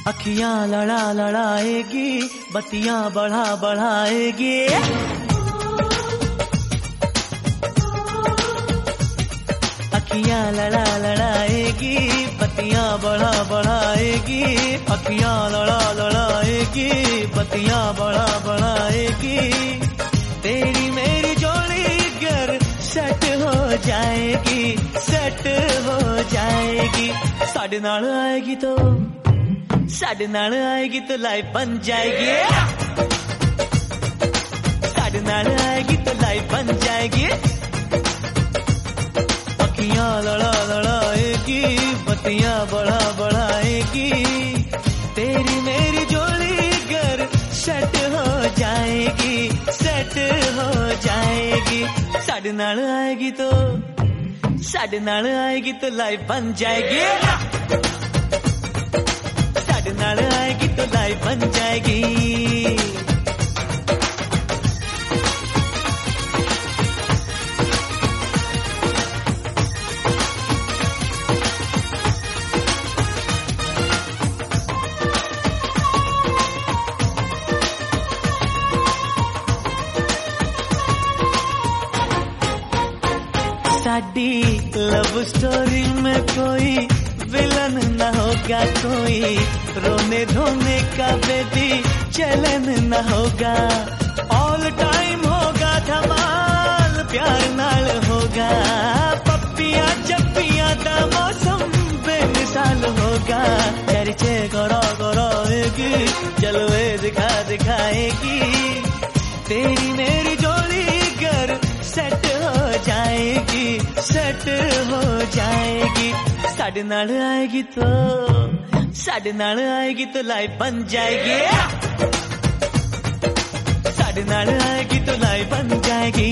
अखियां लड़ा लड़ाएगी, बत्तियां बढ़ा बढ़ाएगी। अखियां लड़ा लड़ाएगी, बत्तियां बढ़ा बढ़ाएगी। अखियां लड़ा लड़ाएगी, बत्तियां बढ़ा बढ़ाएगी। तेरी मेरी जोड़ी गर सेट हो जाएगी, सेट हो जाएगी। साढ़े नाल आएगी तो, साढ़े नाल आएगी तो लाइफ बन जाएगी। साढ़े नाल आएगी तो लाइफ बन जाएगी। अखियां लड़ा लड़ाएगी, बत्तियां बढ़ा बढ़ाएगी। तेरी मेरी जोड़ी गर सेट हो जाएगी, सेट हो जाएगी। साढ़े नाल आएगी तो, साढ़े नाल आएगी तो लाइफ बन जाएगी। साढ़े नाल आएगी तो लाइफ बन जाएगी। साडी लव स्टोरी में कोई विलन न होगा, कोई रोने धोने का बेबी चलन न होगा। ऑल टाइम होगा धमाल, प्यार नाल होगा। पप्पियां चप्पियां दा मौसम बेमिसाल होगा। चर्चे करो करोएगी, जलवे दिखा दिखाएगी। तेरी मेरी जोड़ी गर सेट हो जाएगी, सेट हो जाएगी। साढ़े नाल आएगी तो, साढ़े नाल आएगी तो लाइफ बन जाएगी। साढ़े नाल आएगी तो लाइफ बन जाएगी।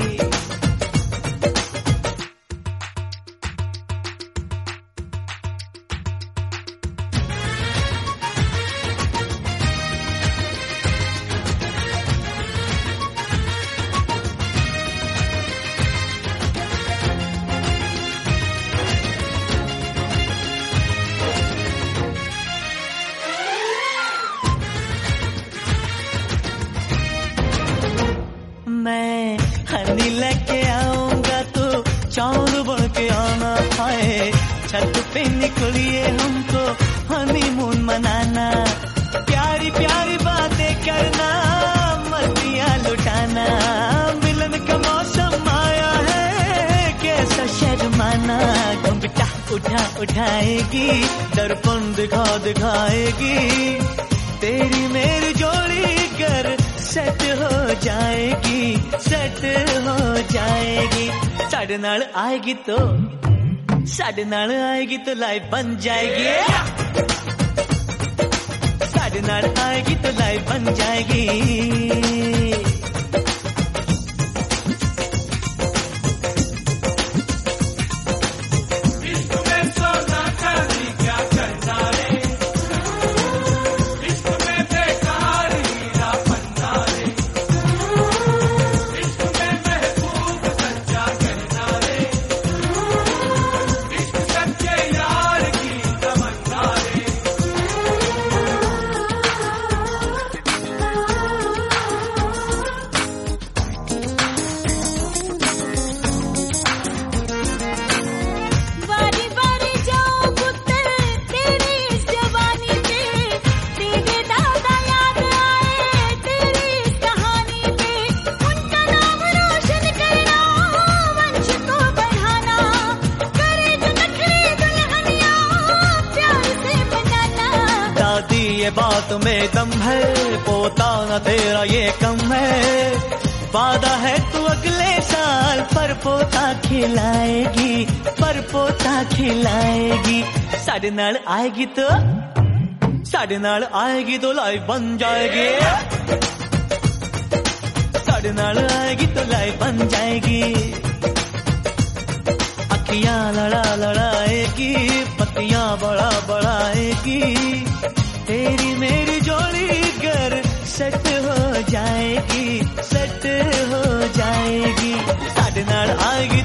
मैं हनी लेके आऊंगा तो चांद बन के आना पाए। छत पे निकलिए हमको हनीमून मनाना। प्यारी प्यारी बातें करना, मस्तियां लुटाना। मिलन का मौसम आया है, कैसा शर्माना। घुंघटा उठा उठाएगी, दर्पण दिखा दिखाएगी। तेरी मेरी जोड़ी गर सेट हो जाएगी, सेट हो जाएगी। साढ़े नाल आएगी तो, साढ़े नाल आएगी तो लाइफ बन जाएगी। साढ़े नाल आएगी तो लाइफ बन जाएगी। बात में दम है, पोता न तेरा ये कम है। वादा है तू अगले साल पर पोता खिलाएगी, पर पोता खिलाएगी। साढ़े नाल आएगी तो, साढ़े नाल आएगी तो लाइफ बन जाएगी। साढ़े नाल आएगी तो लाइफ बन जाएगी। अखियां लड़ा लड़ाएगी, पत्तियां बढ़ा बढ़ाएगी। तेरी मेरी जोड़ी गर सेट हो जाएगी, सेट हो जाएगी। साढ़े नाल आएगी